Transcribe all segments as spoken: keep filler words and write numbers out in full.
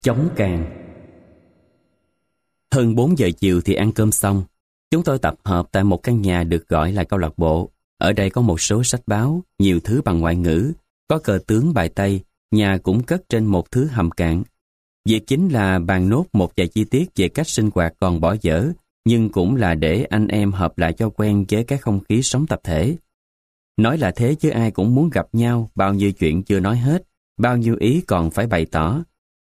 Chống càng. Hơn bốn giờ chiều thì ăn cơm xong. Chúng tôi tập hợp tại một căn nhà được gọi là câu lạc bộ. Ở đây có một số sách báo, nhiều thứ bằng ngoại ngữ, có cờ tướng bài Tây, nhà cũng cất trên một thứ hầm cạn. Việc chính là bàn nốt một vài chi tiết về cách sinh hoạt còn bỏ dở, nhưng cũng là để anh em hợp lại cho quen với cái không khí sống tập thể. Nói là thế chứ ai cũng muốn gặp nhau, bao nhiêu chuyện chưa nói hết, bao nhiêu ý còn phải bày tỏ.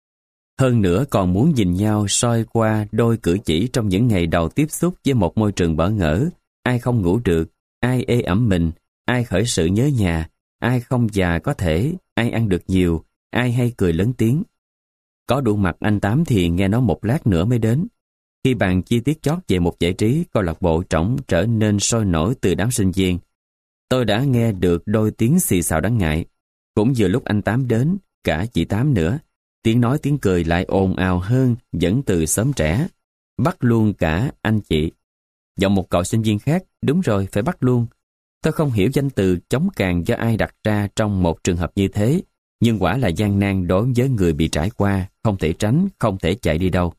Hơn nữa còn muốn nhìn nhau soi qua đôi cử chỉ trong những ngày đầu tiếp xúc với một môi trường bỡ ngỡ, ai không ngủ được, ai ê ẩm mình, ai khởi sự nhớ nhà, ai không già có thể, ai ăn được nhiều, ai hay cười lớn tiếng. Có đủ mặt anh Tám thì nghe nó một lát nữa mới đến. Khi bàn chi tiết chót về một giải trí, câu lạc bộ trỏng trở nên sôi nổi từ đám sinh viên. Tôi đã nghe được đôi tiếng xì xào đáng ngại. Cũng vừa lúc anh Tám đến, cả chị Tám nữa, tiếng nói tiếng cười lại ồn ào hơn dẫn từ sớm trẻ. Bắt luôn cả anh chị. Giọng một cậu sinh viên khác, đúng rồi, phải bắt luôn. Tôi không hiểu danh từ chống càng do ai đặt ra trong một trường hợp như thế, nhưng quả là gian nan đối với người bị trải qua, không thể tránh, không thể chạy đi đâu.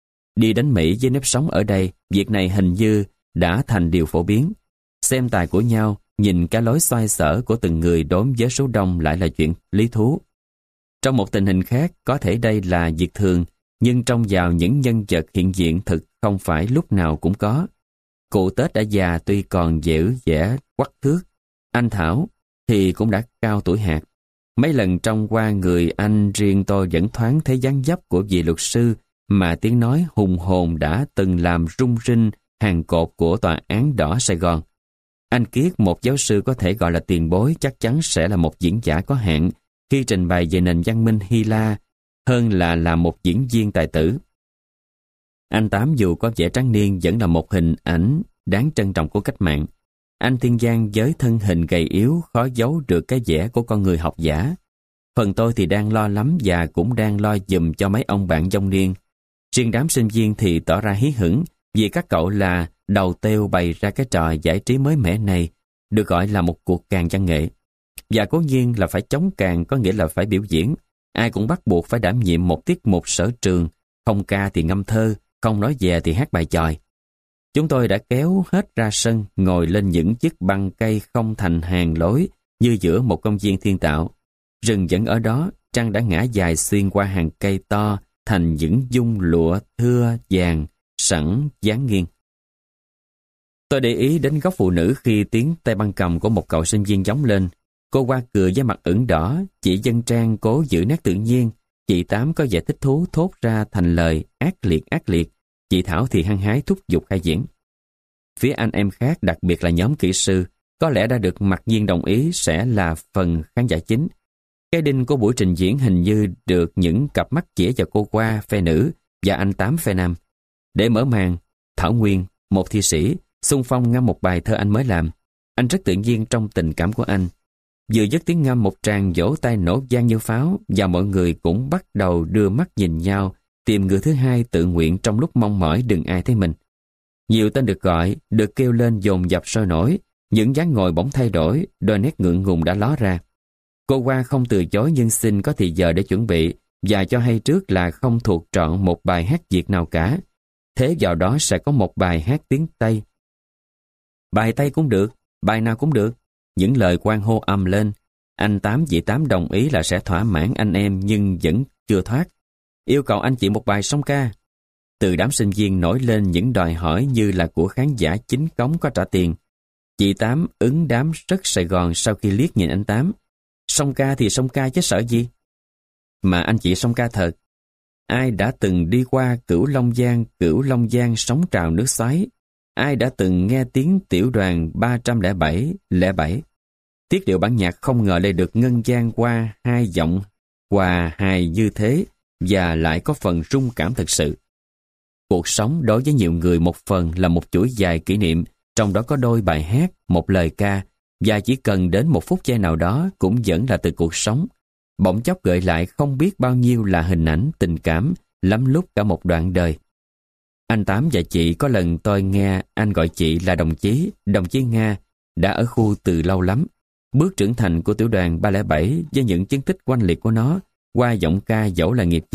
Đi đến Mỹ với nếp sống ở đây, việc này hình như đã thành điều phổ biến. Xem tài của nhau, nhìn cái lối xoay sở của từng người đối với số đông lại là chuyện lý thú. Trong một tình hình khác, có thể đây là việc thường, nhưng trong vào những nhân vật hiện diện thực không phải lúc nào cũng có. Cụ Tết đã già tuy còn dẻo dẻ quắc thước, anh Thảo thì cũng đã cao tuổi hạt. Mấy lần trong qua người anh riêng tôi vẫn thoáng thấy dáng dấp của vị luật sư mà tiếng nói hùng hồn đã từng làm rung rinh hàng cột của tòa án đỏ Sài Gòn. Anh Kiết, một giáo sư có thể gọi là tiền bối, chắc chắn sẽ là một diễn giả có hạn khi trình bày về nền văn minh Hy La hơn là là một diễn viên tài tử. Anh Tám dù có vẻ trắng niên vẫn là một hình ảnh đáng trân trọng của cách mạng. Anh Thiên Giang với thân hình gầy yếu khó giấu được cái vẻ của con người học giả. Phần tôi thì đang lo lắm và cũng đang lo giùm cho mấy ông bạn dông niên. Riêng đám sinh viên thì tỏ ra hí hửng vì các cậu là đầu têu bày ra cái trò giải trí mới mẻ này, được gọi là một cuộc càng văn nghệ. Và cố nhiên là phải chống càng, có nghĩa là phải biểu diễn. Ai cũng bắt buộc phải đảm nhiệm một tiết mục sở trường, không ca thì ngâm thơ, không nói về thì hát bài chòi. Chúng tôi đã kéo hết ra sân, ngồi lên những chiếc băng cây không thành hàng lối như giữa một công viên thiên tạo. Rừng vẫn ở đó, trăng đã ngã dài xuyên qua hàng cây to thành những dung lụa thưa vàng sẵn dáng nghiêng. Tôi để ý đến góc phụ nữ khi tiếng tay băng cầm của một cậu sinh viên gióng lên. Cô Hoa cười với mặt ửng đỏ, chị Dân Trang cố giữ nét tự nhiên, chị Tám có vẻ thích thú thốt ra thành lời ác liệt ác liệt, chị Thảo thì hăng hái thúc giục khai diễn. Phía anh em khác, đặc biệt là nhóm kỹ sư, có lẽ đã được mặc nhiên đồng ý sẽ là phần khán giả chính. Cái đinh của buổi trình diễn hình như được những cặp mắt chĩa vào cô Hoa phe nữ và anh Tám phe nam. Để mở màn, Thảo Nguyên, một thi sĩ, xung phong ngâm một bài thơ anh mới làm. Anh rất tự nhiên trong tình cảm của anh. Vừa dứt tiếng ngâm, một tràng vỗ tay nổ vang như pháo và mọi người cũng bắt đầu đưa mắt nhìn nhau, tìm người thứ hai tự nguyện trong lúc mong mỏi đừng ai thấy mình. Nhiều tên được gọi, được kêu lên dồn dập sôi nổi, những dáng ngồi bỗng thay đổi, đôi nét ngượng ngùng đã ló ra. Cô Hoa không từ chối nhưng xin có thì giờ để chuẩn bị và cho hay trước là không thuộc trọn một bài hát Việt nào cả. Thế vào đó sẽ có một bài hát tiếng Tây. Bài Tây cũng được, bài nào cũng được. Những lời quan hô ầm lên. Anh Tám chị Tám đồng ý là sẽ thỏa mãn anh em nhưng vẫn chưa thoát. Yêu cầu anh chị một bài song ca. Từ đám sinh viên nổi lên những đòi hỏi như là của khán giả chính cống có trả tiền. Chị Tám ứng đám rất Sài Gòn sau khi liếc nhìn anh Tám. Song ca thì song ca chứ sợ gì. Mà anh chị song ca thật. Ai đã từng đi qua Cửu Long Giang, Cửu Long Giang sóng trào nước xoáy? Ai đã từng nghe tiếng tiểu đoàn ba không bảy lẻ bảy? Tiết điệu bản nhạc không ngờ lại được ngân vang qua hai giọng hòa hài như thế và lại có phần rung cảm thực sự. Cuộc sống đối với nhiều người một phần là một chuỗi dài kỷ niệm, trong đó có đôi bài hát, một lời ca, và chỉ cần đến một phút giây nào đó cũng vẫn là từ cuộc sống. Bỗng chốc gợi lại không biết bao nhiêu là hình ảnh, tình cảm, lắm lúc cả một đoạn đời. Anh Tám và chị có lần tôi nghe anh gọi chị là đồng chí, đồng chí Nga, đã ở khu từ lâu lắm. Bước trưởng thành của tiểu đoàn ba không bảy với những chứng tích oanh liệt của nó, qua giọng ca dẫu là nghiệp dư,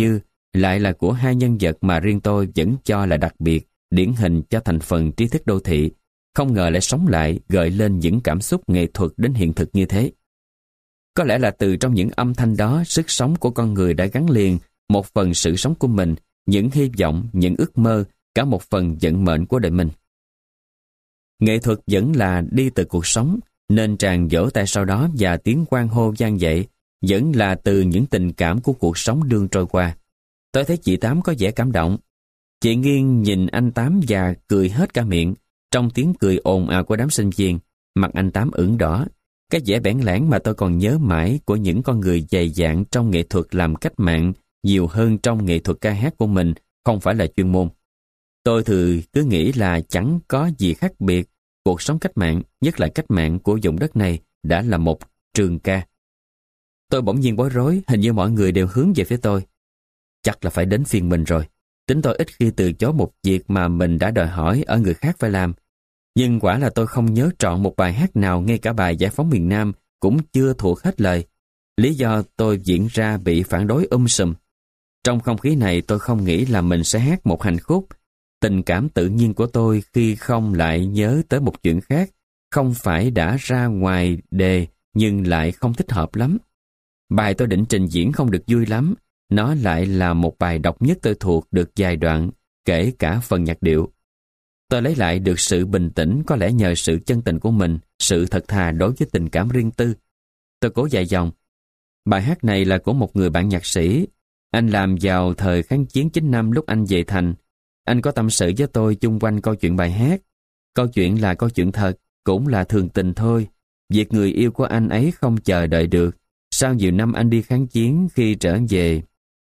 lại là của hai nhân vật mà riêng tôi vẫn cho là đặc biệt, điển hình cho thành phần trí thức đô thị, không ngờ lại sống lại, gợi lên những cảm xúc nghệ thuật đến hiện thực như thế. Có lẽ là từ trong những âm thanh đó, sức sống của con người đã gắn liền một phần sự sống của mình, những hy vọng, những ước mơ, cả một phần vận mệnh của đời mình. Nghệ thuật vẫn là đi từ cuộc sống, nên tràng vỗ tay sau đó và tiếng hoan hô vang dậy vẫn là từ những tình cảm của cuộc sống đương trôi qua. Tôi thấy chị Tám có vẻ cảm động. Chị nghiêng nhìn anh Tám và cười hết cả miệng. Trong tiếng cười ồn ào của đám sinh viên, mặt anh Tám ửng đỏ. Cái vẻ bẽn lẽn mà tôi còn nhớ mãi của những con người dày dạn trong nghệ thuật làm cách mạng nhiều hơn trong nghệ thuật ca hát của mình không phải là chuyên môn. Tôi thường cứ nghĩ là chẳng có gì khác biệt. Cuộc sống cách mạng, nhất là cách mạng của vùng đất này, đã là một trường ca. Tôi bỗng nhiên bối rối, hình như mọi người đều hướng về phía tôi. Chắc là phải đến phiên mình rồi. Tính tôi ít khi từ chối một việc mà mình đã đòi hỏi ở người khác phải làm. Nhưng quả là tôi không nhớ trọn một bài hát nào, ngay cả bài Giải phóng miền Nam cũng chưa thuộc hết lời. Lý do tôi diễn ra bị phản đối um sùm. Trong không khí này tôi không nghĩ là mình sẽ hát một hành khúc. Tình cảm tự nhiên của tôi khi không lại nhớ tới một chuyện khác, không phải đã ra ngoài đề nhưng lại không thích hợp lắm. Bài tôi định trình diễn không được vui lắm, nó lại là một bài độc nhất tôi thuộc được vài đoạn, kể cả phần nhạc điệu. Tôi lấy lại được sự bình tĩnh có lẽ nhờ sự chân tình của mình, sự thật thà đối với tình cảm riêng tư. Tôi cố dài dòng. Bài hát này là của một người bạn nhạc sĩ. Anh làm vào thời kháng chiến chín năm lúc anh về thành. Anh có tâm sự với tôi chung quanh câu chuyện bài hát. Câu chuyện là câu chuyện thật, cũng là thường tình thôi. Việc người yêu của anh ấy không chờ đợi được. Sau nhiều năm anh đi kháng chiến, khi trở về.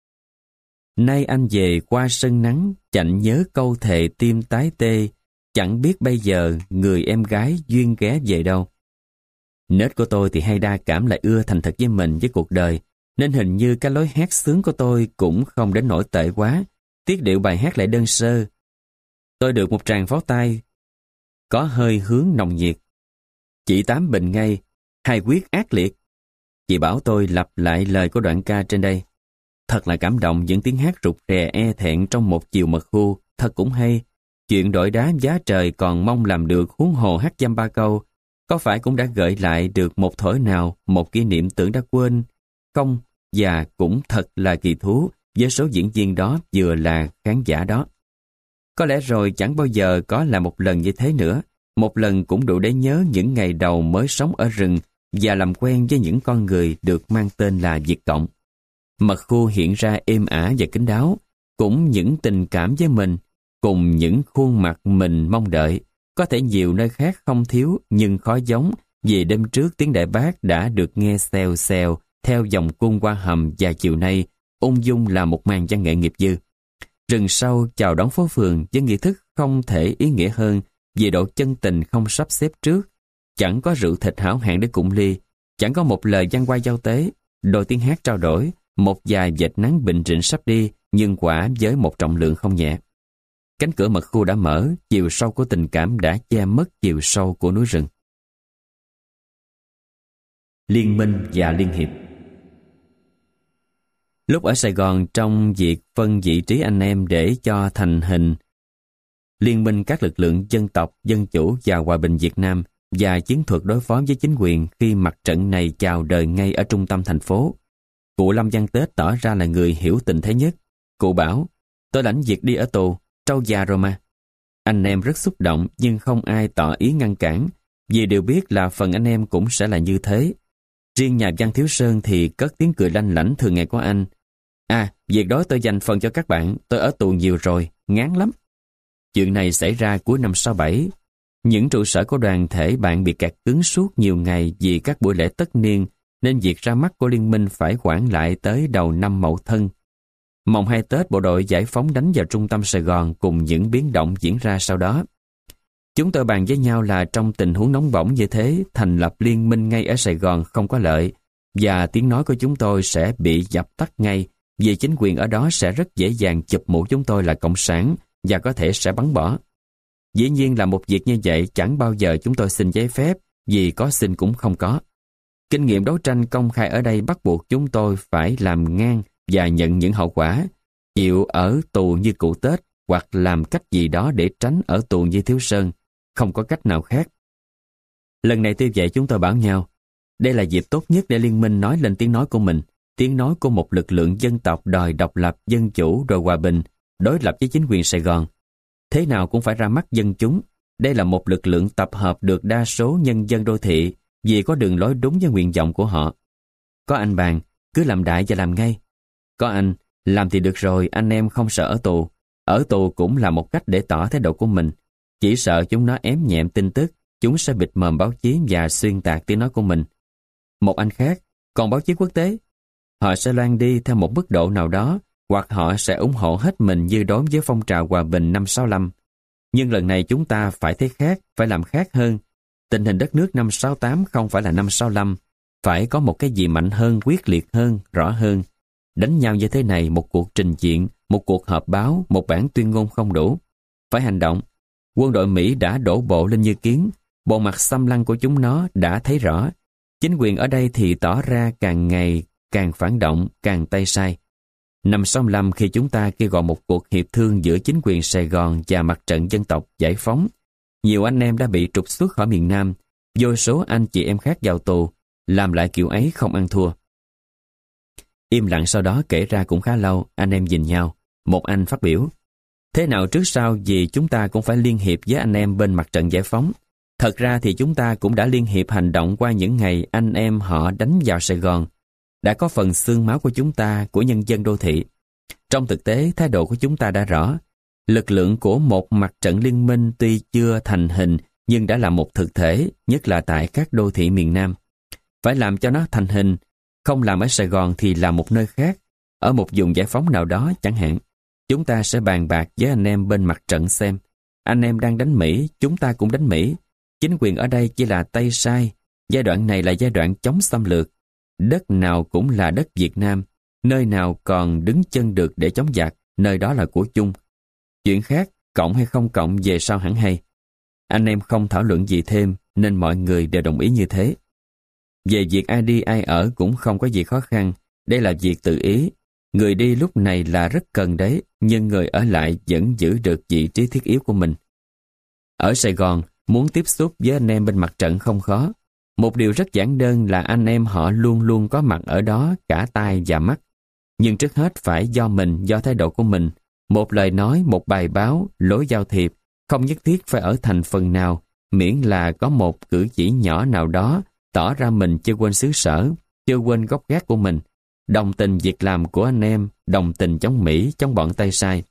Nay anh về qua sân nắng, chạnh nhớ câu thề tim tái tê. Chẳng biết bây giờ người em gái duyên ghé về đâu. Nết của tôi thì hay đa cảm, lại ưa thành thật với mình, với cuộc đời. Nên hình như cái lối hát sướng của tôi cũng không đến nỗi tệ quá. Tiết điệu bài hát lại đơn sơ. Tôi được một tràng pháo tay có hơi hướng nồng nhiệt. Chị Tám bình ngay, hai quyết ác liệt. Chị bảo tôi lặp lại lời của đoạn ca trên đây. Thật là cảm động những tiếng hát rụt rè e thẹn trong một chiều mật khu, thật cũng hay. Chuyện đổi đá giá trời còn mong làm được, huống hồ hát dăm ba câu. Có phải cũng đã gợi lại được một thổi nào, một kỷ niệm tưởng đã quên? Không, và cũng thật là kỳ thú với số diễn viên đó vừa là khán giả đó. Có lẽ rồi chẳng bao giờ có là một lần như thế nữa. Một lần cũng đủ để nhớ những ngày đầu mới sống ở rừng và làm quen với những con người được mang tên là Việt Cộng. Mật khu hiện ra êm ả và kín đáo, cũng những tình cảm với mình, cùng những khuôn mặt mình mong đợi. Có thể nhiều nơi khác không thiếu, nhưng khó giống, vì đêm trước tiếng đại bác đã được nghe xèo xèo theo dòng cung qua hầm, và chiều nay ung dung là một màn văn nghệ nghiệp dư. Rừng sâu chào đón phố phường với nghi thức không thể ý nghĩa hơn, vì độ chân tình không sắp xếp trước. Chẳng có rượu thịt hảo hạng để cụng ly, chẳng có một lời văn qua giao tế, đôi tiếng hát trao đổi, một vài vệt nắng bình rịnh sắp đi, nhưng quả với một trọng lượng không nhẹ. Cánh cửa mật khu đã mở, chiều sâu của tình cảm đã che mất chiều sâu của núi rừng. Liên minh và liên hiệp. Lúc ở Sài Gòn, trong việc phân vị trí anh em để cho thành hình liên minh các lực lượng dân tộc, dân chủ và hòa bình Việt Nam và chiến thuật đối phó với chính quyền khi mặt trận này chào đời ngay ở trung tâm thành phố, cụ Lâm Văn Tết tỏ ra là người hiểu tình thế nhất. Cụ bảo, tôi lãnh việc đi ở tù, trâu già rồi mà. Anh em rất xúc động, nhưng không ai tỏ ý ngăn cản, vì đều biết là phần anh em cũng sẽ là như thế. Riêng nhà văn Thiếu Sơn thì cất tiếng cười lanh lảnh thường ngày của anh. À, việc đó tôi dành phần cho các bạn, tôi ở tù nhiều rồi, ngán lắm. Chuyện này xảy ra cuối năm sáu bảy. Những trụ sở của đoàn thể bạn bị kẹt cứng suốt nhiều ngày vì các buổi lễ tất niên, nên việc ra mắt của liên minh phải hoãn lại tới đầu năm Mậu Thân. Mồng hai Tết, bộ đội giải phóng đánh vào trung tâm Sài Gòn cùng những biến động diễn ra sau đó. Chúng tôi bàn với nhau là trong tình huống nóng bỏng như thế, thành lập liên minh ngay ở Sài Gòn không có lợi, và tiếng nói của chúng tôi sẽ bị dập tắt ngay, vì chính quyền ở đó sẽ rất dễ dàng chụp mũ chúng tôi là cộng sản và có thể sẽ bắn bỏ. Dĩ nhiên là một việc như vậy chẳng bao giờ chúng tôi xin giấy phép, vì có xin cũng không có. Kinh nghiệm đấu tranh công khai ở đây bắt buộc chúng tôi phải làm ngang và nhận những hậu quả. chịu ở tù như cụ Tết hoặc làm cách gì đó để tránh ở tù như Thiếu Sơn, không có cách nào khác. Lần này tuy vậy chúng tôi bảo nhau, đây là dịp tốt nhất để liên minh nói lên tiếng nói của mình, tiếng nói của một lực lượng dân tộc đòi độc lập, dân chủ rồi hòa bình, đối lập với chính quyền Sài Gòn. Thế nào cũng phải ra mắt dân chúng. Đây là một lực lượng tập hợp được đa số nhân dân đô thị vì có đường lối đúng với nguyện vọng của họ. Có anh bàn, cứ làm đại và làm ngay. Có anh, làm thì được rồi, anh em không sợ ở tù. Ở tù cũng là một cách để tỏ thái độ của mình. Chỉ sợ chúng nó ém nhẹm tin tức, chúng sẽ bịt mồm báo chí và xuyên tạc tiếng nói của mình. Một anh khác, còn báo chí quốc tế, họ sẽ loan đi theo một mức độ nào đó, hoặc họ sẽ ủng hộ hết mình như đối với phong trào hòa bình năm sáu lăm. Nhưng lần này chúng ta phải thấy khác, phải làm khác hơn. Tình hình đất nước năm sáu tám không phải là năm sáu lăm, phải có một cái gì mạnh hơn, quyết liệt hơn, rõ hơn. Đánh nhau như thế này, một cuộc trình diện, một cuộc họp báo, một bản tuyên ngôn không đủ. Phải hành động. Quân đội Mỹ đã đổ bộ lên như kiến, bộ mặt xâm lăng của chúng nó đã thấy rõ. Chính quyền ở đây thì tỏ ra càng ngày càng phản động, càng tay sai. Năm sáu lăm khi chúng ta kêu gọi một cuộc hiệp thương giữa chính quyền Sài Gòn và mặt trận dân tộc giải phóng, nhiều anh em đã bị trục xuất khỏi miền Nam, vô số anh chị em khác vào tù, làm lại kiểu ấy không ăn thua. Im lặng sau đó kể ra cũng khá lâu, anh em nhìn nhau. Một anh phát biểu, thế nào trước sau gì chúng ta cũng phải liên hiệp với anh em bên mặt trận giải phóng. Thật ra thì chúng ta cũng đã liên hiệp hành động qua những ngày anh em họ đánh vào Sài Gòn. Đã có phần xương máu của chúng ta, của nhân dân đô thị. Trong thực tế, thái độ của chúng ta đã rõ. Lực lượng của một mặt trận liên minh tuy chưa thành hình, nhưng đã là một thực thể, nhất là tại các đô thị miền Nam. Phải làm cho nó thành hình, không làm ở Sài Gòn thì làm một nơi khác, ở một vùng giải phóng nào đó chẳng hạn. Chúng ta sẽ bàn bạc với anh em bên mặt trận xem. Anh em đang đánh Mỹ, chúng ta cũng đánh Mỹ. Chính quyền ở đây chỉ là tay sai. Giai đoạn này là giai đoạn chống xâm lược. Đất nào cũng là đất Việt Nam. Nơi nào còn đứng chân được để chống giặc, nơi đó là của chung. Chuyện khác, cộng hay không cộng về sau hẳn hay. Anh em không thảo luận gì thêm, nên mọi người đều đồng ý như thế. Về việc ai đi ai ở cũng không có gì khó khăn. Đây là việc tự ý. Người đi lúc này là rất cần đấy, nhưng người ở lại vẫn giữ được vị trí thiết yếu của mình. Ở Sài Gòn, muốn tiếp xúc với anh em bên mặt trận không khó. Một điều rất giản đơn là anh em họ luôn luôn có mặt ở đó, cả tai và mắt. Nhưng trước hết phải do mình, do thái độ của mình. Một lời nói, một bài báo, lối giao thiệp, không nhất thiết phải ở thành phần nào, miễn là có một cử chỉ nhỏ nào đó, tỏ ra mình chưa quên xứ sở, chưa quên gốc gác của mình. Đồng tình việc làm của anh em, đồng tình chống Mỹ, chống bọn tay sai.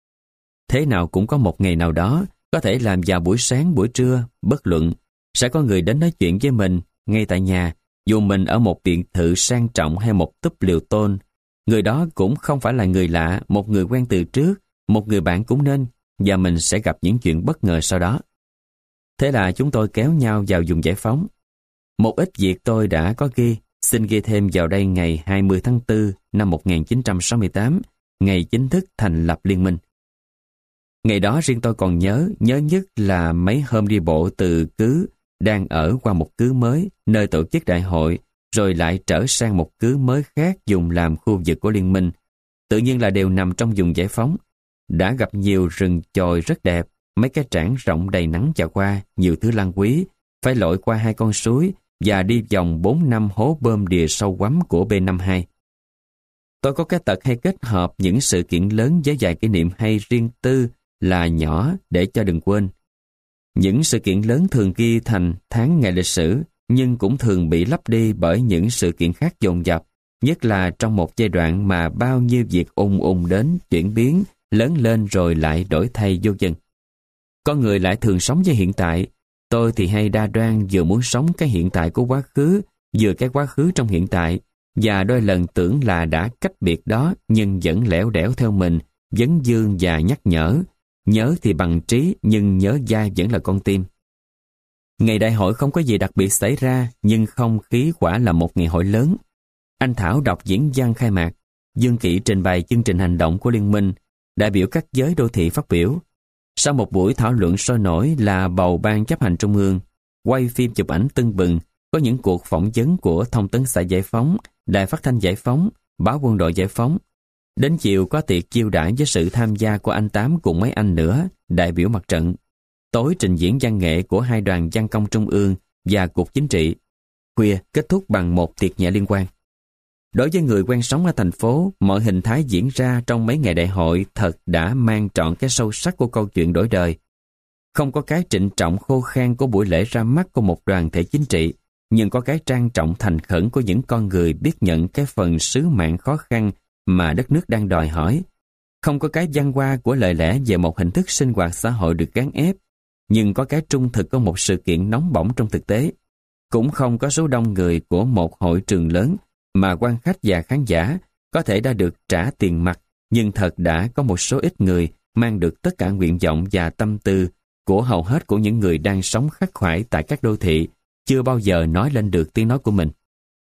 Thế nào cũng có một ngày nào đó, có thể làm vào buổi sáng, buổi trưa, bất luận, sẽ có người đến nói chuyện với mình, ngay tại nhà, dù mình ở một biệt thự sang trọng hay một túp liều tôn. Người đó cũng không phải là người lạ, một người quen từ trước, một người bạn cũng nên, và mình sẽ gặp những chuyện bất ngờ sau đó. Thế là chúng tôi kéo nhau vào vùng giải phóng. Một ít việc tôi đã có ghi, xin ghi thêm vào đây ngày hai mươi tháng tư năm một nghìn chín trăm sáu mươi tám, ngày chính thức thành lập liên minh. Ngày đó riêng tôi còn nhớ, nhớ nhất là mấy hôm đi bộ từ cứ đang ở qua một cứ mới, nơi tổ chức đại hội, rồi lại trở sang một cứ mới khác dùng làm khu vực của liên minh. Tự nhiên là đều nằm trong vùng giải phóng. Đã gặp nhiều rừng chồi rất đẹp, mấy cái trảng rộng đầy nắng và hoa, nhiều thứ lăng quý, phải lội qua hai con suối và đi vòng bốn năm hố bơm đìa sâu quắm của B năm mươi hai. Tôi có cái tật hay kết hợp những sự kiện lớn với vài kỷ niệm hay riêng tư là nhỏ để cho đừng quên. Những sự kiện lớn thường ghi thành tháng ngày lịch sử, nhưng cũng thường bị lấp đi bởi những sự kiện khác dồn dập, nhất là trong một giai đoạn mà bao nhiêu việc ùn ùn đến, chuyển biến, lớn lên rồi lại đổi thay vô dần. Con người lại thường sống với hiện tại. Tôi thì hay đa đoan vừa muốn sống cái hiện tại của quá khứ, vừa cái quá khứ trong hiện tại, và đôi lần tưởng là đã cách biệt đó, nhưng vẫn lẻo đẻo theo mình, vấn vương và nhắc nhở. Nhớ thì bằng trí, nhưng nhớ dai vẫn là con tim. Ngày đại hội không có gì đặc biệt xảy ra, nhưng không khí quả là một ngày hội lớn. Anh Thảo đọc diễn văn khai mạc, Dương Kỵ trình bày chương trình hành động của liên minh, đại biểu các giới đô thị phát biểu. Sau một buổi thảo luận sôi nổi là bầu ban chấp hành trung ương, quay phim chụp ảnh tưng bừng, có những cuộc phỏng vấn của Thông tấn xã Giải phóng, Đài Phát thanh Giải phóng, Báo Quân đội Giải phóng. Đến chiều có tiệc chiêu đãi với sự tham gia của anh Tám cùng mấy anh nữa, đại biểu mặt trận. Tối trình diễn văn nghệ của hai đoàn văn công trung ương và cục chính trị. Khuya kết thúc bằng một tiệc nhẹ liên quan. Đối với người quen sống ở thành phố, mọi hình thái diễn ra trong mấy ngày đại hội thật đã mang trọn cái sâu sắc của câu chuyện đổi đời. Không có cái trịnh trọng khô khan của buổi lễ ra mắt của một đoàn thể chính trị, nhưng có cái trang trọng thành khẩn của những con người biết nhận cái phần sứ mạng khó khăn mà đất nước đang đòi hỏi. Không có cái văn hoa của lời lẽ về một hình thức sinh hoạt xã hội được gán ép, nhưng có cái trung thực của một sự kiện nóng bỏng trong thực tế. Cũng không có số đông người của một hội trường lớn mà quan khách và khán giả có thể đã được trả tiền mặt, nhưng thật đã có một số ít người mang được tất cả nguyện vọng và tâm tư của hầu hết của những người đang sống khắc khoải tại các đô thị, chưa bao giờ nói lên được tiếng nói của mình.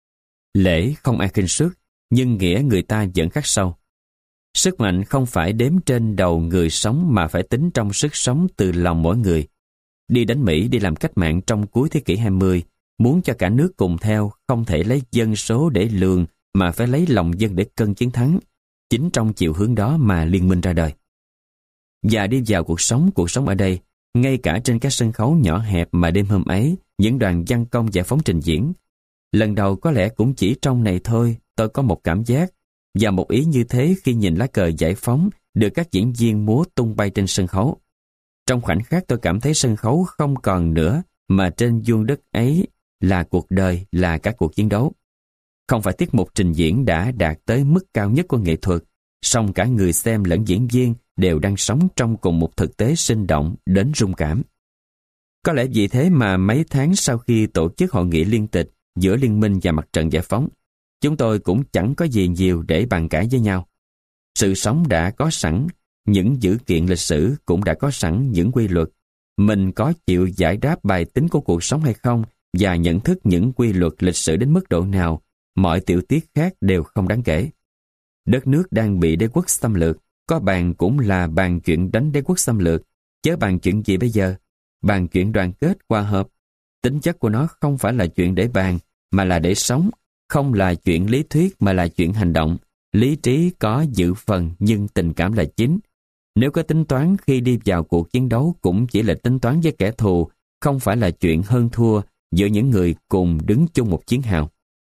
Lễ không ai khinh suất, nhưng nghĩa người ta vẫn khắc sâu. Sức mạnh không phải đếm trên đầu người sống mà phải tính trong sức sống từ lòng mỗi người. Đi đến Mỹ đi làm cách mạng trong cuối thế kỷ hai mươi, muốn cho cả nước cùng theo, không thể lấy dân số để lường mà phải lấy lòng dân để cân chiến thắng. Chính trong chiều hướng đó mà liên minh ra đời. Và đi vào cuộc sống, cuộc sống ở đây, ngay cả trên các sân khấu nhỏ hẹp mà đêm hôm ấy, những đoàn văn công giải phóng trình diễn. Lần đầu có lẽ cũng chỉ trong này thôi, tôi có một cảm giác và một ý như thế khi nhìn lá cờ giải phóng được các diễn viên múa tung bay trên sân khấu. Trong khoảnh khắc tôi cảm thấy sân khấu không còn nữa, mà trên vuông đất ấy là cuộc đời, là các cuộc chiến đấu. Không phải tiết mục trình diễn đã đạt tới mức cao nhất của nghệ thuật, song cả người xem lẫn diễn viên đều đang sống trong cùng một thực tế sinh động đến rung cảm. Có lẽ vì thế mà mấy tháng sau khi tổ chức hội nghị liên tịch giữa Liên minh và Mặt trận Giải phóng, chúng tôi cũng chẳng có gì nhiều để bàn cãi với nhau. Sự sống đã có sẵn, những dữ kiện lịch sử cũng đã có sẵn những quy luật. Mình có chịu giải đáp bài tính của cuộc sống hay không và nhận thức những quy luật lịch sử đến mức độ nào, mọi tiểu tiết khác đều không đáng kể. Đất nước đang bị đế quốc xâm lược, có bàn cũng là bàn chuyện đánh đế quốc xâm lược, chớ bàn chuyện gì bây giờ? Bàn chuyện đoàn kết, hòa hợp. Tính chất của nó không phải là chuyện để bàn, mà là để sống, không là chuyện lý thuyết mà là chuyện hành động. Lý trí có dự phần nhưng tình cảm là chính. Nếu có tính toán khi đi vào cuộc chiến đấu cũng chỉ là tính toán với kẻ thù, không phải là chuyện hơn thua giữa những người cùng đứng chung một chiến hào.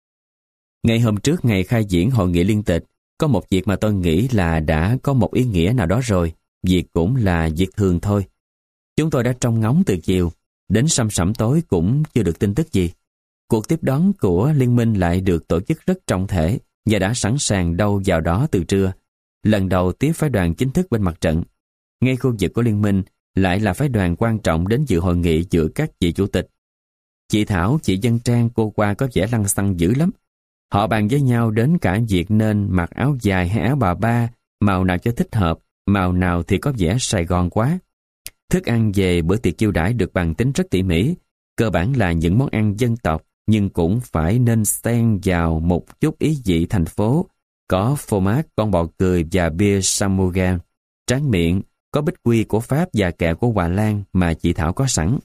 Ngày hôm trước ngày khai diễn hội nghị liên tịch, có một việc mà tôi nghĩ là đã có một ý nghĩa nào đó rồi, việc cũng là việc thường thôi. Chúng tôi đã trông ngóng từ chiều, đến săm sẩm tối cũng chưa được tin tức gì. Cuộc tiếp đón của Liên minh lại được tổ chức rất trọng thể và đã sẵn sàng đâu vào đó từ trưa. Lần đầu tiếp phái đoàn chính thức bên mặt trận. Ngay khu vực của Liên minh lại là phái đoàn quan trọng đến dự hội nghị giữa các vị chủ tịch. Chị Thảo, chị Dân Trang, cô qua có vẻ lăng xăng dữ lắm. Họ bàn với nhau đến cả việc nên mặc áo dài hay áo bà ba, màu nào cho thích hợp, màu nào thì có vẻ Sài Gòn quá. Thức ăn về bữa tiệc chiêu đãi được bàn tính rất tỉ mỉ, cơ bản là những món ăn dân tộc, nhưng cũng phải nên xen vào một chút ý vị thành phố. Có phô mát, con bò cười và bia Samugan. Tráng miệng, có bích quy của Pháp và kẹo của Hòa Lan mà chị Thảo có sẵn.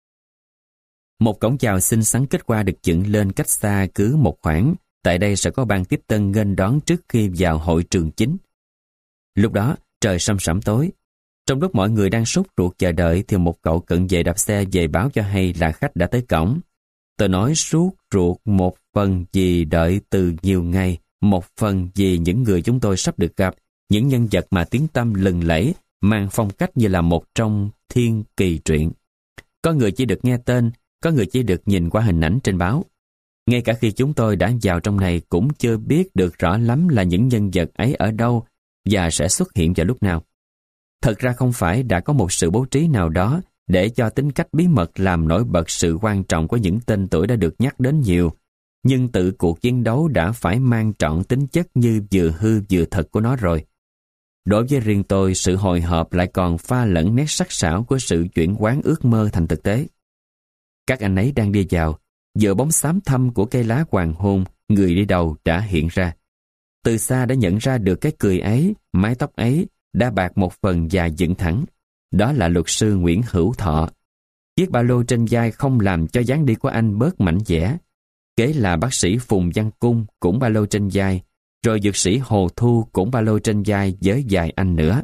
Một cổng chào xinh xắn kết qua được dựng lên cách xa cứ một khoảng. Tại đây sẽ có ban tiếp tân nghênh đón trước khi vào hội trường chính. Lúc đó, trời săm sẩm tối. Trong lúc mọi người đang sốt ruột chờ đợi thì một cậu cận vệ đạp xe về báo cho hay là khách đã tới cổng. Tôi nói sốt ruột một phần vì đợi từ nhiều ngày, một phần vì những người chúng tôi sắp được gặp, những nhân vật mà tiếng tăm lừng lẫy, mang phong cách như là một trong thiên kỳ truyện. Có người chỉ được nghe tên, có người chỉ được nhìn qua hình ảnh trên báo. Ngay cả khi chúng tôi đã vào trong này cũng chưa biết được rõ lắm là những nhân vật ấy ở đâu và sẽ xuất hiện vào lúc nào. Thật ra không phải đã có một sự bố trí nào đó để cho tính cách bí mật làm nổi bật sự quan trọng của những tên tuổi đã được nhắc đến nhiều, nhưng tự cuộc chiến đấu đã phải mang trọn tính chất như vừa hư vừa thật của nó rồi. Đối với riêng tôi, sự hồi hộp lại còn pha lẫn nét sắc sảo của sự chuyển hóa ước mơ thành thực tế. Các anh ấy đang đi vào, giữa bóng xám thâm của cây lá hoàng hôn, người đi đầu đã hiện ra. Từ xa đã nhận ra được cái cười ấy, mái tóc ấy, đã bạc một phần và dựng thẳng. Đó là luật sư Nguyễn Hữu Thọ. Chiếc ba lô trên vai không làm cho dáng đi của anh bớt mảnh dẻ. Kế là bác sĩ Phùng Văn Cung, cũng ba lô trên vai, rồi dược sĩ Hồ Thu cũng ba lô trên vai với vài anh nữa.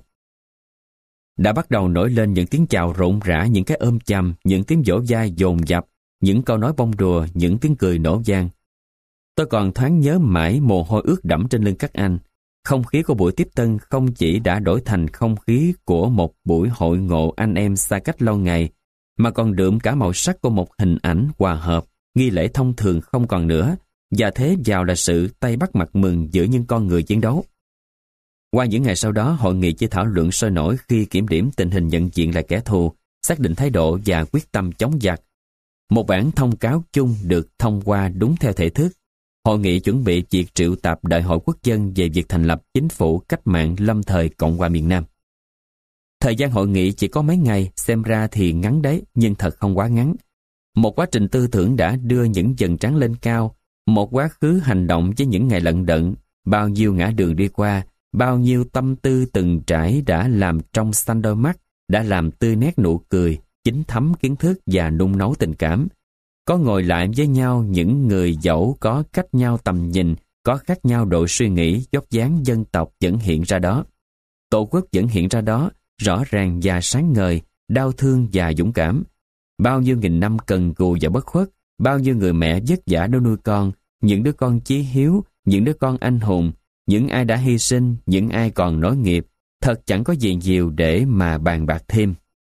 Đã bắt đầu nổi lên những tiếng chào rộn rã, những cái ôm chầm, những tiếng vỗ vai dồn dập, những câu nói bông đùa, những tiếng cười nổ vang. Tôi còn thoáng nhớ mãi mồ hôi ướt đẫm trên lưng các anh. Không khí của buổi tiếp tân không chỉ đã đổi thành không khí của một buổi hội ngộ anh em xa cách lâu ngày, mà còn đượm cả màu sắc của một hình ảnh hòa hợp, nghi lễ thông thường không còn nữa, và thế vào là sự tay bắt mặt mừng giữa những con người chiến đấu. Qua những ngày sau đó, hội nghị chỉ thảo luận sôi nổi khi kiểm điểm tình hình nhận diện là kẻ thù, xác định thái độ và quyết tâm chống giặc. Một bản thông cáo chung được thông qua đúng theo thể thức. Hội nghị chuẩn bị việc triệu tập Đại hội Quốc dân về việc thành lập chính phủ cách mạng lâm thời Cộng hòa miền Nam. Thời gian hội nghị chỉ có mấy ngày, xem ra thì ngắn đấy, nhưng thật không quá ngắn. Một quá trình tư tưởng đã đưa những dần trắng lên cao, một quá khứ hành động với những ngày lận đận, bao nhiêu ngã đường đi qua, bao nhiêu tâm tư từng trải đã làm trong xanh đôi mắt, đã làm tươi nét nụ cười, chín thấm kiến thức và nung nấu tình cảm. Có ngồi lại với nhau những người dẫu có cách nhau tầm nhìn, có khác nhau độ suy nghĩ, dốc dáng dân tộc vẫn hiện ra đó. Tổ quốc vẫn hiện ra đó, rõ ràng và sáng ngời, đau thương và dũng cảm. Bao nhiêu nghìn năm cần cù và bất khuất, bao nhiêu người mẹ vất vả để nuôi con, những đứa con chí hiếu, những đứa con anh hùng, những ai đã hy sinh, những ai còn nối nghiệp, thật chẳng có gì nhiều để mà bàn bạc thêm.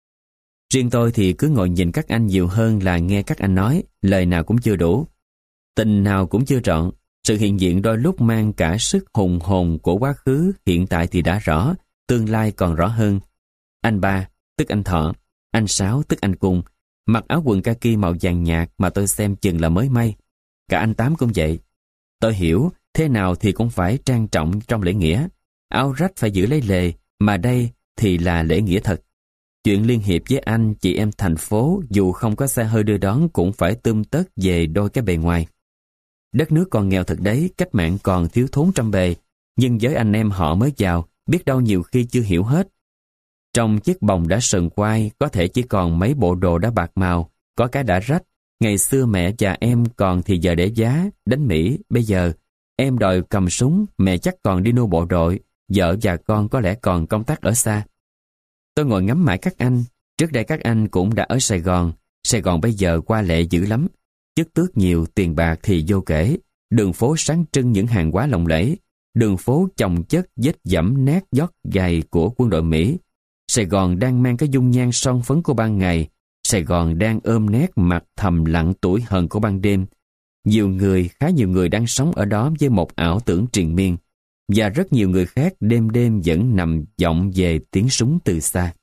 Riêng tôi thì cứ ngồi nhìn các anh nhiều hơn là nghe các anh nói, lời nào cũng chưa đủ. Tình nào cũng chưa trọn, sự hiện diện đôi lúc mang cả sức hùng hồn của quá khứ, hiện tại thì đã rõ, tương lai còn rõ hơn. Anh Ba, tức anh Thọ, anh Sáu, tức anh Cung, mặc áo quần kaki màu vàng nhạt mà tôi xem chừng là mới may. Cả anh Tám cũng vậy. Tôi hiểu, thế nào thì cũng phải trang trọng trong lễ nghĩa. Áo rách phải giữ lấy lề, mà đây thì là lễ nghĩa thật. Chuyện liên hiệp với anh, chị em thành phố, dù không có xe hơi đưa đón cũng phải tươm tất về đôi cái bề ngoài. Đất nước còn nghèo thật đấy, cách mạng còn thiếu thốn trăm bề, nhưng với anh em họ mới vào, biết đâu nhiều khi chưa hiểu hết. Trong chiếc bồng đã sần quai, có thể chỉ còn mấy bộ đồ đã bạc màu, có cái đã rách. Ngày xưa mẹ và em còn thì giờ để giá, đánh Mỹ, bây giờ em đòi cầm súng, mẹ chắc còn đi nuôi bộ đội, vợ và con có lẽ còn công tác ở xa. Tôi ngồi ngắm mãi các anh, trước đây các anh cũng đã ở Sài Gòn, Sài Gòn bây giờ qua lệ dữ lắm, chức tước nhiều, tiền bạc thì vô kể, đường phố sáng trưng những hàng hóa lộng lẫy, đường phố chồng chất vết dẫm nát giót giày của quân đội Mỹ. Sài Gòn đang mang cái dung nhan son phấn của ban ngày, Sài Gòn đang ôm nét mặt thầm lặng tủi hờn của ban đêm. Nhiều người, khá nhiều người đang sống ở đó với một ảo tưởng triền miên, và rất nhiều người khác đêm đêm vẫn nằm vọng về tiếng súng từ xa.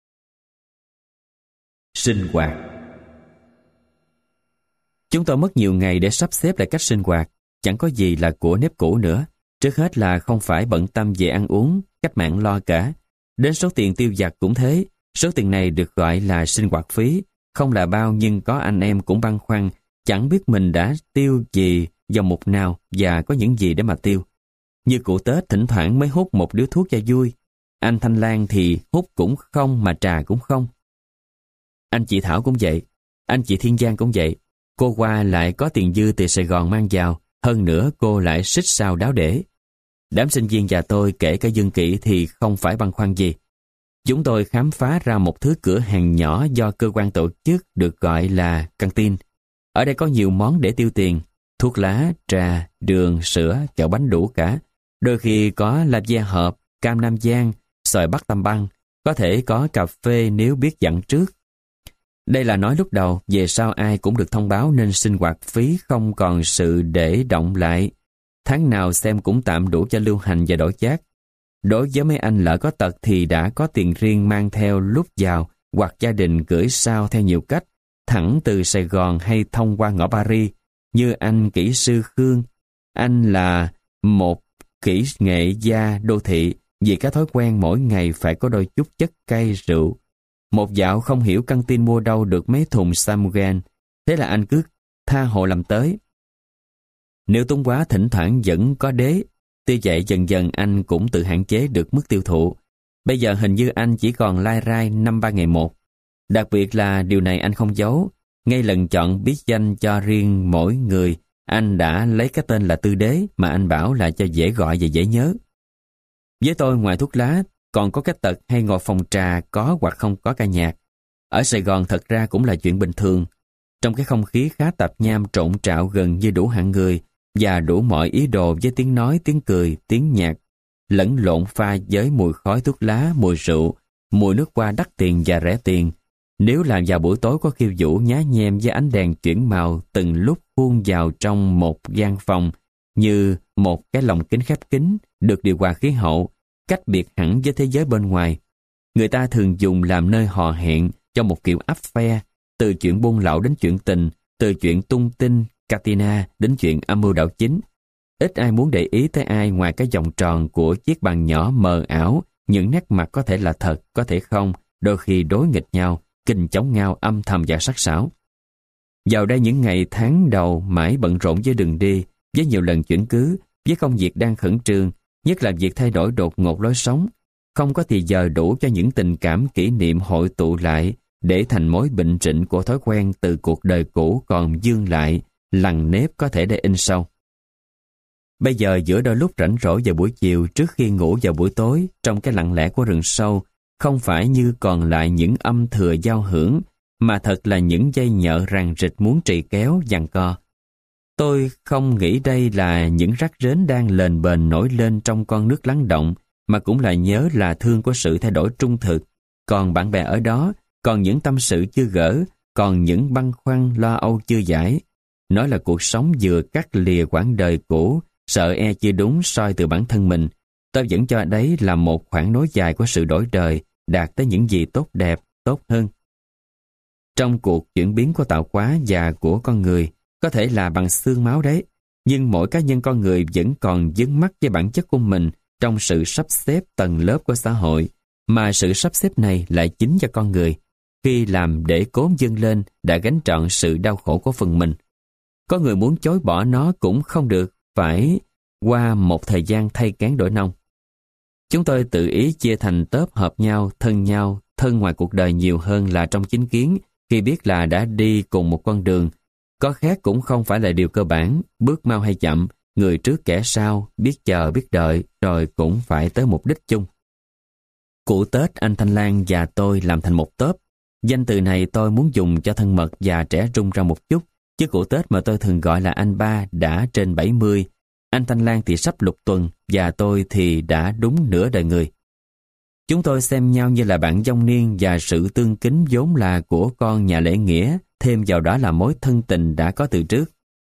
Sinh hoạt. Chúng tôi mất nhiều ngày để sắp xếp lại cách sinh hoạt, chẳng có gì là của nếp cũ nữa. Trước hết là không phải bận tâm về ăn uống, cách mạng lo cả. Đến số tiền tiêu vặt cũng thế, số tiền này được gọi là sinh hoạt phí, không là bao nhưng có anh em cũng băn khoăn, chẳng biết mình đã tiêu gì vào mục nào và có những gì để mà tiêu. Như cụ Tết thỉnh thoảng mới hút một điếu thuốc cho vui, anh Thanh Lan thì hút cũng không mà trà cũng không. Anh chị Thảo cũng vậy, anh chị Thiên Giang cũng vậy. Cô Hoa lại có tiền dư từ Sài Gòn mang vào, hơn nữa cô lại xích sao đáo để. Đám sinh viên và tôi kể cả Dương Kỵ thì không phải băn khoăn gì. Chúng tôi khám phá ra một thứ cửa hàng nhỏ do cơ quan tổ chức được gọi là căng tin. Ở đây có nhiều món để tiêu tiền, thuốc lá, trà, đường, sữa, kẹo bánh đủ cả. Đôi khi có la ve hộp, cam Nam Giang, xoài Bắc Tam Băng, có thể có cà phê nếu biết dặn trước. Đây là nói lúc đầu, về sau ai cũng được thông báo nên sinh hoạt phí không còn sự để động lại. Tháng nào xem cũng tạm đủ cho lưu hành và đổi chác. Đối với mấy anh lỡ có tật thì đã có tiền riêng mang theo lúc vào, hoặc gia đình gửi sao theo nhiều cách, thẳng từ Sài Gòn hay thông qua ngõ Paris, như anh kỹ sư Khương. Anh là một kỹ nghệ gia đô thị, vì cái thói quen mỗi ngày phải có đôi chút chất cay rượu. Một dạo không hiểu căng tin mua đâu được mấy thùng Samuel, thế là anh cứ tha hồ làm tới. Nếu tốn quá thỉnh thoảng vẫn có đế, tuy vậy dần dần anh cũng tự hạn chế được mức tiêu thụ. Bây giờ hình như anh chỉ còn lai rai năm ba ngày một. Đặc biệt là điều này anh không giấu, ngay lần chọn biết danh cho riêng mỗi người, anh đã lấy cái tên là Tư Đế mà anh bảo là cho dễ gọi và dễ nhớ. Với tôi, ngoài thuốc lá, còn có cái tật hay ngồi phòng trà có hoặc không có ca nhạc. Ở Sài Gòn thật ra cũng là chuyện bình thường. Trong cái không khí khá tạp nham trộn trạo gần như đủ hạng người và đủ mọi ý đồ với tiếng nói, tiếng cười, tiếng nhạc, lẫn lộn pha với mùi khói thuốc lá, mùi rượu, mùi nước hoa đắt tiền và rẻ tiền. Nếu làm vào buổi tối có khiêu vũ nhá nhem với ánh đèn chuyển màu từng lúc khuôn vào trong một gian phòng như một cái lồng kính khép kín, được điều hòa khí hậu, cách biệt hẳn với thế giới bên ngoài. Người ta thường dùng làm nơi hò hẹn cho một kiểu affair, từ chuyện buôn lậu đến chuyện tình, từ chuyện tung tin, Katina đến chuyện âm mưu đảo chính. Ít ai muốn để ý tới ai ngoài cái vòng tròn của chiếc bàn nhỏ mờ ảo, những nét mặt có thể là thật, có thể không, đôi khi đối nghịch nhau, kình chống nhau âm thầm và sắc sảo. Vào đây những ngày tháng đầu mãi bận rộn với đường đi, với nhiều lần chuyển cứ, với công việc đang khẩn trương, nhất là việc thay đổi đột ngột lối sống, không có thì giờ đủ cho những tình cảm kỷ niệm hội tụ lại để thành mối bệnh trịnh của thói quen từ cuộc đời cũ còn dương lại, lằn nếp có thể để in sâu. Bây giờ giữa đôi lúc rảnh rỗi vào buổi chiều trước khi ngủ vào buổi tối, trong cái lặng lẽ của rừng sâu, không phải như còn lại những âm thừa giao hưởng, mà thật là những dây nhợ ràng rịch muốn trì kéo, giằng co. Tôi không nghĩ đây là những rắc rến đang lềnh bềnh nổi lên trong con nước lắng động, mà cũng là nhớ là thương của sự thay đổi trung thực. Còn bạn bè ở đó, còn những tâm sự chưa gỡ, còn những băn khoăn lo âu chưa giải. Nói là cuộc sống vừa cắt lìa quãng đời cũ, sợ e chưa đúng soi từ bản thân mình. Tôi vẫn cho đấy là một khoảng nối dài của sự đổi đời, đạt tới những gì tốt đẹp, tốt hơn. Trong cuộc chuyển biến của tạo hóa và của con người, có thể là bằng xương máu đấy, nhưng mỗi cá nhân con người vẫn còn vướng mắc với bản chất của mình trong sự sắp xếp tầng lớp của xã hội, mà sự sắp xếp này lại chính cho con người, khi làm để cố dâng lên đã gánh trọn sự đau khổ của phần mình. Có người muốn chối bỏ nó cũng không được, phải qua một thời gian thay cán đổi nông. Chúng tôi tự ý chia thành tớp hợp nhau, thân nhau, thân ngoài cuộc đời nhiều hơn là trong chính kiến, khi biết là đã đi cùng một con đường. Có khác cũng không phải là điều cơ bản, bước mau hay chậm, người trước kẻ sau, biết chờ biết đợi, rồi cũng phải tới mục đích chung. Cụ Tết, anh Thanh Lan và tôi làm thành một tớp. Danh từ này tôi muốn dùng cho thân mật và trẻ trung ra một chút, chứ cụ Tết mà tôi thường gọi là anh ba đã trên bảy mươi, anh Thanh Lan thì sắp lục tuần, và tôi thì đã đúng nửa đời người. Chúng tôi xem nhau như là bạn dông niên, và sự tương kính vốn là của con nhà lễ nghĩa, thêm vào đó là mối thân tình đã có từ trước.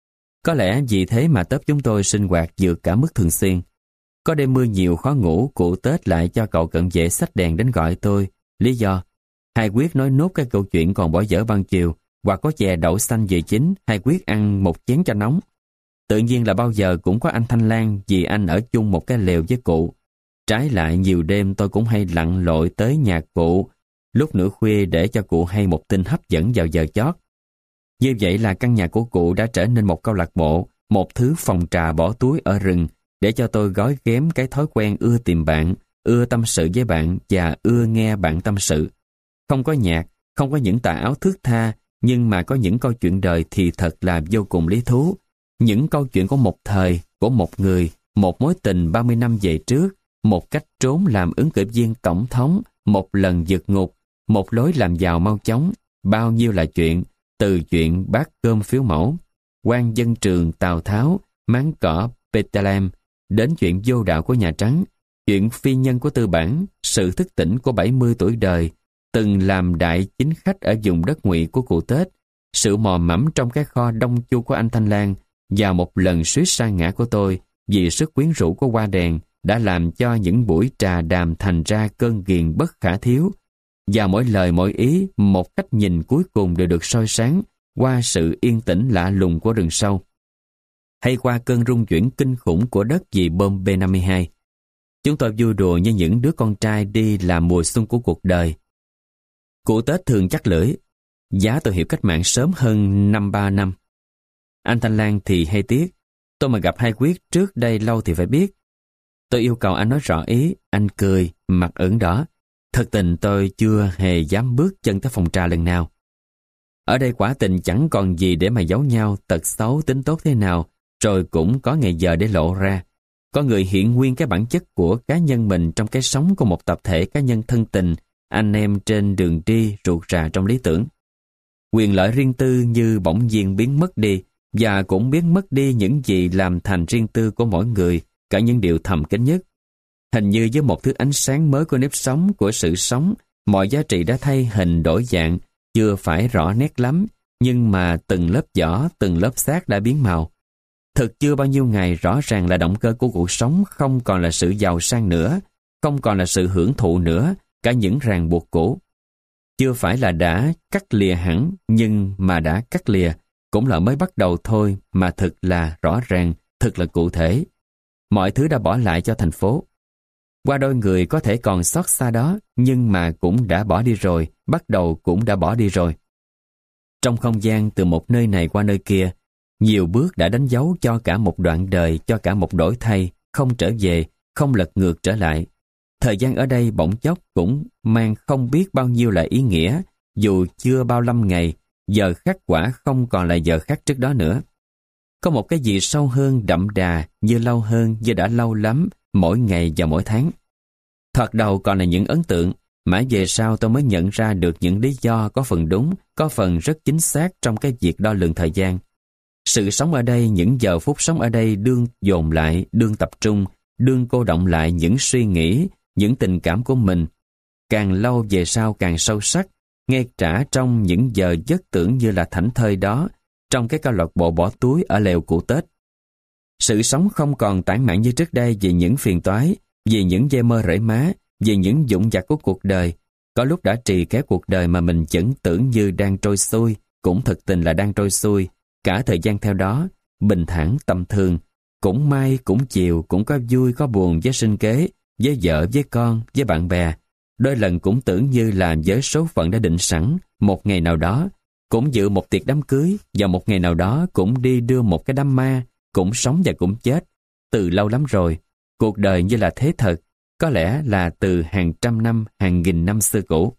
Có lẽ vì thế mà tớp chúng tôi sinh hoạt vượt cả mức thường xuyên. Có đêm mưa nhiều khó ngủ, cụ Tết lại cho cậu cận vệ xách đèn đến gọi tôi. Lý do: hai quyết nói nốt cái câu chuyện còn bỏ dở ban chiều, hoặc có chè đậu xanh về chín, hai quyết ăn một chén cho nóng. Tự nhiên là bao giờ cũng có anh Thanh Lan, vì anh ở chung một cái lều với cụ. Trái lại, nhiều đêm tôi cũng hay lặn lội tới nhà cụ lúc nửa khuya để cho cụ hay một tin hấp dẫn vào giờ chót. Như vậy là căn nhà của cụ đã trở nên một câu lạc bộ, một thứ phòng trà bỏ túi ở rừng, để cho tôi gói ghém cái thói quen ưa tìm bạn, ưa tâm sự với bạn và ưa nghe bạn tâm sự. Không có nhạc, không có những tà áo thước tha, nhưng mà có những câu chuyện đời thì thật là vô cùng lý thú. Những câu chuyện của một thời, của một người, một mối tình ba mươi năm về trước, một cách trốn làm ứng cử viên tổng thống, một lần vượt ngục, một lối làm giàu mau chóng. Bao nhiêu là chuyện, từ chuyện bát cơm phiếu mẫu, quan dân trường Tào Tháo, máng cỏ Bethlehem, đến chuyện vô đạo của Nhà Trắng, chuyện phi nhân của tư bản, sự thức tỉnh của bảy mươi tuổi đời, từng làm đại chính khách ở vùng đất Ngụy của cụ Tết, sự mò mẫm trong cái kho đông chu của anh Thanh Lan, và một lần suýt sa ngã của tôi vì sức quyến rũ của hoa đèn đã làm cho những buổi trà đàm thành ra cơn ghiền bất khả thiếu. Và mỗi lời mỗi ý, một cách nhìn cuối cùng đều được soi sáng qua sự yên tĩnh lạ lùng của rừng sâu, hay qua cơn rung chuyển kinh khủng của đất vì bom B năm mươi hai. Chúng tôi vui đùa như những đứa con trai đi làm mùa xuân của cuộc đời. Cụ Tết thường chắc lưỡi: giá tôi hiểu cách mạng sớm hơn năm ba năm. Anh Thanh Lan thì hay tiếc: tôi mà gặp hai quyết trước đây lâu thì phải biết. Tôi yêu cầu anh nói rõ ý, anh cười, mặt ửng đỏ. Thật tình tôi chưa hề dám bước chân tới phòng trà lần nào. Ở đây quả tình chẳng còn gì để mà giấu nhau, tật xấu tính tốt thế nào, rồi cũng có ngày giờ để lộ ra. Có người hiện nguyên cái bản chất của cá nhân mình trong cái sống của một tập thể cá nhân thân tình, anh em trên đường đi ruột rà trong lý tưởng. Quyền lợi riêng tư như bỗng nhiên biến mất đi, và cũng biến mất đi những gì làm thành riêng tư của mỗi người, cả những điều thầm kín nhất. Hình như với một thứ ánh sáng mới của nếp sống, của sự sống, mọi giá trị đã thay hình đổi dạng, chưa phải rõ nét lắm, nhưng mà từng lớp vỏ, từng lớp xác đã biến màu. Thực chưa bao nhiêu ngày rõ ràng là động cơ của cuộc sống không còn là sự giàu sang nữa, không còn là sự hưởng thụ nữa, cả những ràng buộc cũ. Chưa phải là đã cắt lìa hẳn, nhưng mà đã cắt lìa, cũng là mới bắt đầu thôi, mà thực là rõ ràng, thực là cụ thể. Mọi thứ đã bỏ lại cho thành phố. Qua đôi người có thể còn xót xa đó, nhưng mà cũng đã bỏ đi rồi, bắt đầu cũng đã bỏ đi rồi. Trong không gian từ một nơi này qua nơi kia, nhiều bước đã đánh dấu cho cả một đoạn đời, cho cả một đổi thay, không trở về, không lật ngược trở lại. Thời gian ở đây bỗng chốc cũng mang không biết bao nhiêu là ý nghĩa, dù chưa bao lâm ngày, giờ khắc quả không còn là giờ khắc trước đó nữa. Có một cái gì sâu hơn, đậm đà, như lâu hơn, như đã lâu lắm, mỗi ngày và mỗi tháng. Thoạt đầu còn là những ấn tượng, mãi về sau tôi mới nhận ra được những lý do có phần đúng, có phần rất chính xác trong cái việc đo lường thời gian. Sự sống ở đây, những giờ phút sống ở đây đương dồn lại, đương tập trung, đương cô đọng lại những suy nghĩ, những tình cảm của mình. Càng lâu về sau càng sâu sắc, ngay trả trong những giờ giấc tưởng như là thảnh thơi đó, trong cái câu lạc bộ bỏ túi ở lều cụ Tết. Sự sống không còn tản mạn như trước đây vì những phiền toái, vì những dây mơ rễ má, vì những dũng dạc của cuộc đời. Có lúc đã trì kéo cuộc đời mà mình vẫn tưởng như đang trôi xuôi, cũng thực tình là đang trôi xuôi. Cả thời gian theo đó, bình thản tầm thường, cũng mai cũng chiều, cũng có vui có buồn với sinh kế, với vợ, với con, với bạn bè. Đôi lần cũng tưởng như là với số phận đã định sẵn, một ngày nào đó, cũng dự một tiệc đám cưới, và một ngày nào đó cũng đi đưa một cái đám ma, cũng sống và cũng chết. Từ lâu lắm rồi, cuộc đời như là thế thật, có lẽ là từ hàng trăm năm, hàng nghìn năm xưa cũ.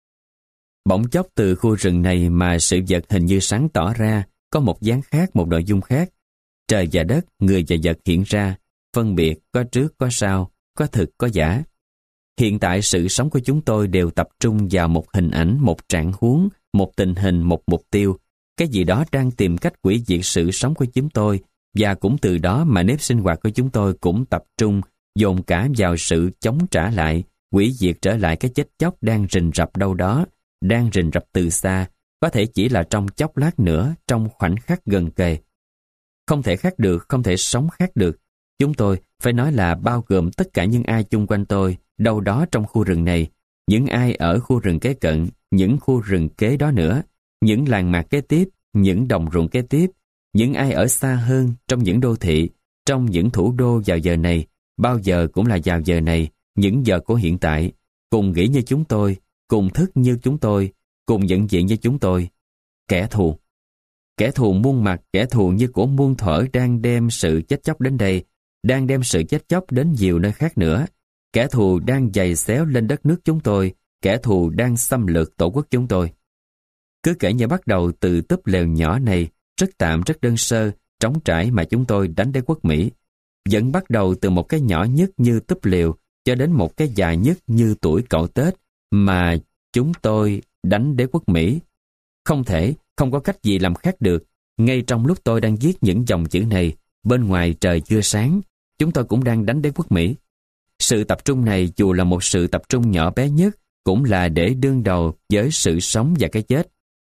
Bỗng chốc từ khu rừng này mà sự vật hình như sáng tỏ ra, có một dáng khác, một nội dung khác. Trời và đất, người và vật hiện ra, phân biệt, có trước, có sau, có thực, có giả. Hiện tại sự sống của chúng tôi đều tập trung vào một hình ảnh, một trạng huống, một tình hình, một mục tiêu. Cái gì đó đang tìm cách hủy diệt sự sống của chúng tôi, và cũng từ đó mà nếp sinh hoạt của chúng tôi cũng tập trung, dồn cả vào sự chống trả lại, hủy diệt trở lại cái chết chóc đang rình rập đâu đó, đang rình rập từ xa, có thể chỉ là trong chốc lát nữa, trong khoảnh khắc gần kề. Không thể khác được, không thể sống khác được. Chúng tôi phải nói là bao gồm tất cả những ai chung quanh tôi, đâu đó trong khu rừng này, những ai ở khu rừng kế cận, những khu rừng kế đó nữa, những làng mạc kế tiếp, những đồng ruộng kế tiếp, những ai ở xa hơn trong những đô thị, trong những thủ đô vào giờ này, bao giờ cũng là vào giờ này, những giờ của hiện tại, cùng nghĩ như chúng tôi, cùng thức như chúng tôi, cùng nhận diện như chúng tôi. Kẻ thù. Kẻ thù muôn mặt, kẻ thù như của muôn thuở đang đem sự chết chóc đến đây, đang đem sự chết chóc đến nhiều nơi khác nữa. Kẻ thù đang giày xéo lên đất nước chúng tôi, kẻ thù đang xâm lược tổ quốc chúng tôi. Cứ kể như bắt đầu từ túp lều nhỏ này, rất tạm, rất đơn sơ, trống trải mà chúng tôi đánh đế quốc Mỹ. Vẫn bắt đầu từ một cái nhỏ nhất như túp lều, cho đến một cái dài nhất như tuổi cậu Tết, mà chúng tôi đánh đế quốc Mỹ. Không thể, không có cách gì làm khác được. Ngay trong lúc tôi đang viết những dòng chữ này, bên ngoài trời chưa sáng, chúng tôi cũng đang đánh đế quốc Mỹ. Sự tập trung này dù là một sự tập trung nhỏ bé nhất, cũng là để đương đầu với sự sống và cái chết.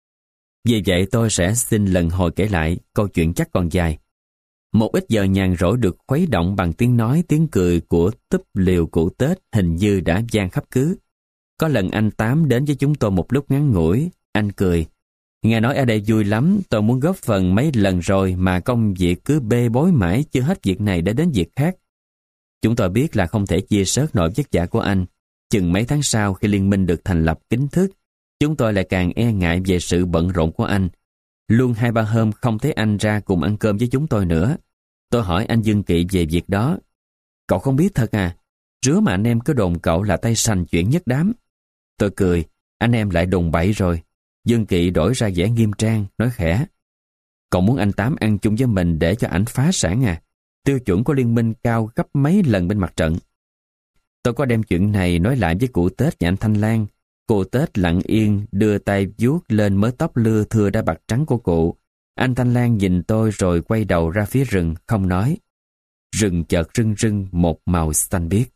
Vì vậy tôi sẽ xin lần hồi kể lại, câu chuyện chắc còn dài. Một ít giờ nhàn rỗi được khuấy động bằng tiếng nói, tiếng cười của túp liều cụ Tết hình như đã vang khắp cứ. Có lần anh Tám đến với chúng tôi một lúc ngắn ngủi, anh cười. Nghe nói ở đây vui lắm, tôi muốn góp phần mấy lần rồi mà công việc cứ bê bối mãi, chưa hết việc này đã đến việc khác. Chúng tôi biết là không thể chia sớt nỗi vất vả của anh. Chừng mấy tháng sau khi liên minh được thành lập chính thức, chúng tôi lại càng e ngại về sự bận rộn của anh. Luôn hai ba hôm không thấy anh ra cùng ăn cơm với chúng tôi nữa. Tôi hỏi anh Dương Kỵ về việc đó. Cậu không biết thật à? Rứa mà anh em cứ đồn cậu là tay sành chuyện nhất đám. Tôi cười, anh em lại đồn bậy rồi. Dương Kỵ đổi ra vẻ nghiêm trang, nói khẽ. Cậu muốn anh Tám ăn chung với mình để cho ảnh phá sản à? Tiêu chuẩn của liên minh cao gấp mấy lần bên mặt trận. Tôi có đem chuyện này nói lại với cụ Tết và anh Thanh Lan. Cụ Tết lặng yên đưa tay vuốt lên mớ tóc lưa thưa đã bạc trắng của cụ. Anh Thanh Lan nhìn tôi rồi quay đầu ra phía rừng, không nói. Rừng chợt rưng rưng một màu xanh biếc.